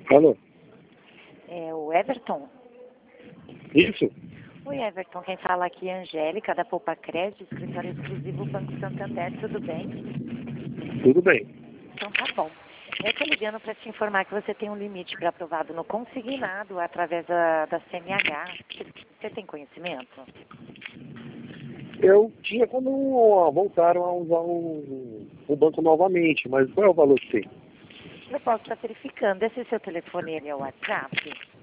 Alô? É o Everton? Isso? Oi, Everton. Quem fala aqui é a Angélica, da Poupa Crédito, escritório exclusivo Banco Santander. Tudo bem? Tudo bem. Então tá bom. Eu estou ligando para te informar que você tem um limite para aprovado no consignado através da CNH. Você tem conhecimento? Eu tinha quando voltaram a usar o banco novamente, mas qual é o valor que tem? Eu posso estar verificando. Esse seu telefone ele é o WhatsApp?